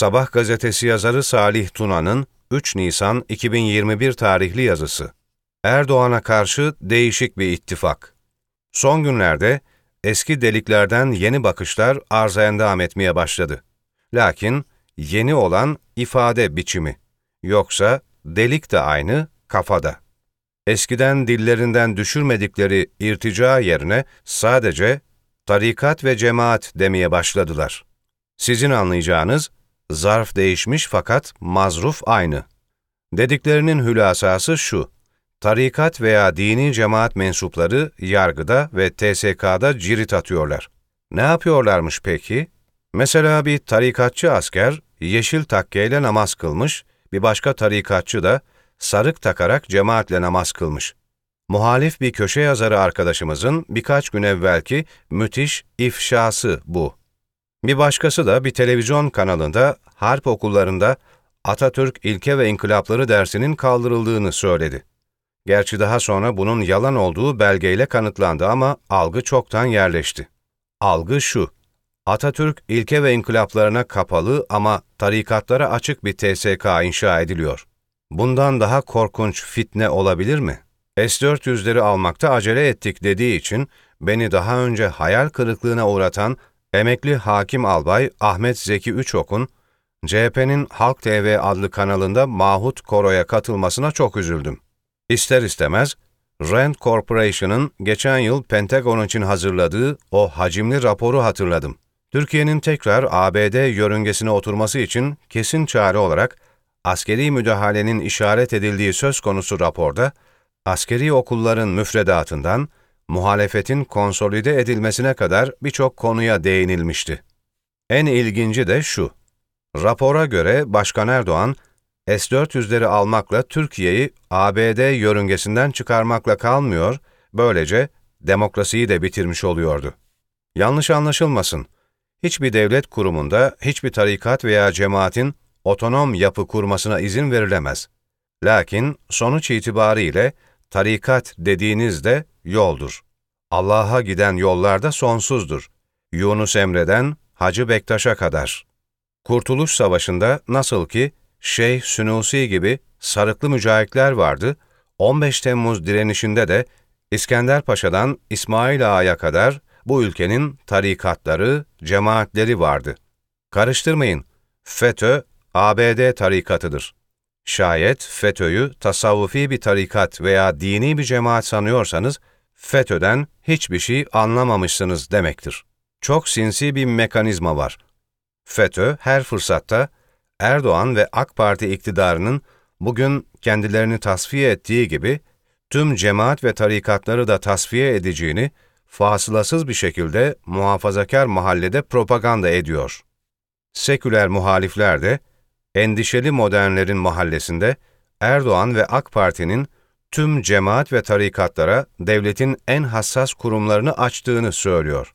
Sabah gazetesi yazarı Salih Tuna'nın 3 Nisan 2021 tarihli yazısı. Erdoğan'a karşı değişik bir ittifak. Son günlerde eski deliklerden yeni bakışlar arza endam etmeye başladı. Lakin yeni olan ifade biçimi. Yoksa delik de aynı, kafada. Eskiden dillerinden düşürmedikleri irtica yerine sadece tarikat ve cemaat demeye başladılar. Sizin anlayacağınız, zarf değişmiş fakat mazruf aynı. Dediklerinin hülasası şu: tarikat veya dini cemaat mensupları yargıda ve TSK'da cirit atıyorlar. Ne yapıyorlarmış peki? Mesela bir tarikatçı asker yeşil takkeyle namaz kılmış, bir başka tarikatçı da sarık takarak cemaatle namaz kılmış. Muhalif bir köşe yazarı arkadaşımızın birkaç gün evvelki müthiş ifşası bu. Bir başkası da bir televizyon kanalında harp okullarında Atatürk İlke ve İnkılapları dersinin kaldırıldığını söyledi. Gerçi daha sonra bunun yalan olduğu belgeyle kanıtlandı ama algı çoktan yerleşti. Algı şu: Atatürk ilke ve inkılaplarına kapalı ama tarikatlara açık bir TSK inşa ediliyor. Bundan daha korkunç fitne olabilir mi? S-400'leri almakta acele ettik dediği için beni daha önce hayal kırıklığına uğratan emekli hakim albay Ahmet Zeki Üçok'un CHP'nin Halk TV adlı kanalında Mahut Koro'ya katılmasına çok üzüldüm. İster istemez Rand Corporation'ın geçen yıl Pentagon için hazırladığı o hacimli raporu hatırladım. Türkiye'nin tekrar ABD yörüngesine oturması için kesin çare olarak askeri müdahalenin işaret edildiği söz konusu raporda, askeri okulların müfredatından muhalefetin konsolide edilmesine kadar birçok konuya değinilmişti. En ilginci de şu: rapora göre Başkan Erdoğan, S-400'leri almakla Türkiye'yi ABD yörüngesinden çıkarmakla kalmıyor, böylece demokrasiyi de bitirmiş oluyordu. Yanlış anlaşılmasın, hiçbir devlet kurumunda hiçbir tarikat veya cemaatin otonom yapı kurmasına izin verilemez. Lakin sonuç itibariyle tarikat dediğinizde yoldur. Allah'a giden yollar da sonsuzdur. Yunus Emre'den Hacı Bektaş'a kadar. Kurtuluş Savaşı'nda nasıl ki Şeyh Sünusi gibi sarıklı mücahitler vardı, 15 Temmuz direnişinde de İskender Paşa'dan İsmail Ağa'ya kadar bu ülkenin tarikatları, cemaatleri vardı. Karıştırmayın, FETÖ, ABD tarikatıdır. Şayet FETÖ'yü tasavvufi bir tarikat veya dini bir cemaat sanıyorsanız, FETÖ'den hiçbir şey anlamamışsınız demektir. Çok sinsi bir mekanizma var. FETÖ her fırsatta Erdoğan ve AK Parti iktidarının bugün kendilerini tasfiye ettiği gibi tüm cemaat ve tarikatları da tasfiye edeceğini fasılasız bir şekilde muhafazakar mahallede propaganda ediyor. Seküler muhalifler de endişeli modernlerin mahallesinde Erdoğan ve AK Parti'nin tüm cemaat ve tarikatlara devletin en hassas kurumlarını açtığını söylüyor.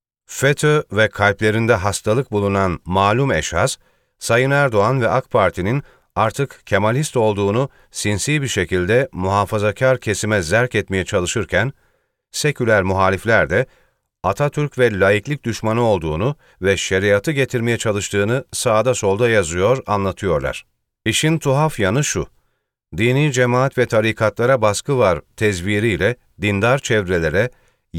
FETÖ ve kalplerinde hastalık bulunan malum eşhas, Sayın Erdoğan ve AK Parti'nin artık Kemalist olduğunu sinsi bir şekilde muhafazakar kesime zerk etmeye çalışırken, seküler muhalifler de Atatürk ve laiklik düşmanı olduğunu ve şeriatı getirmeye çalıştığını sağda solda yazıyor, anlatıyorlar. İşin tuhaf yanı şu: dini cemaat ve tarikatlara baskı var tezviriyle dindar çevrelere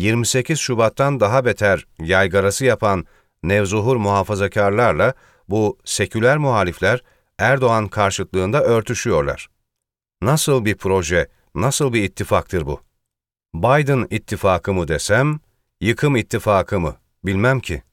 28 Şubat'tan daha beter yaygarası yapan nevzuhur muhafazakarlarla bu seküler muhalifler Erdoğan karşıtlığında örtüşüyorlar. Nasıl bir proje, nasıl bir ittifaktır bu? Biden ittifakı mı desem, yıkım ittifakı mı, bilmem ki.